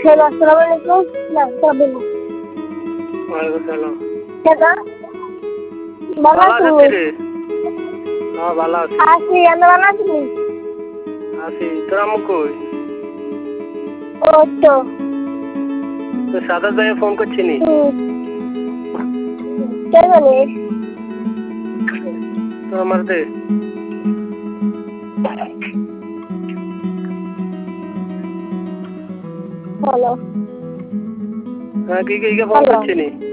আসসালামু আলাইকুম। না তবে না। ওয়ালাইকুম সালাম। কেডা? ভালো ভালো আছো? আছিস রে? হ্যাঁ ভালো আছি। আছি, আমি ভালো আছি। আছি। তোর আম্মু কই? ও তো তোর সাদাত ভাইয়া ফোন করছিনি? কে জানে? তো আমার দে। হ্যালো। হ্যাঁ কি ফোন হ্যালো। করছিনি?